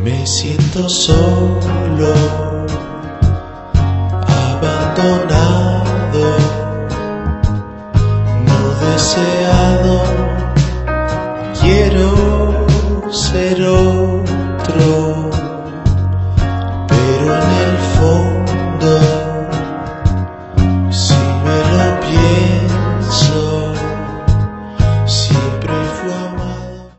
Me siento solo, abandonado, no deseado. Quiero ser hoy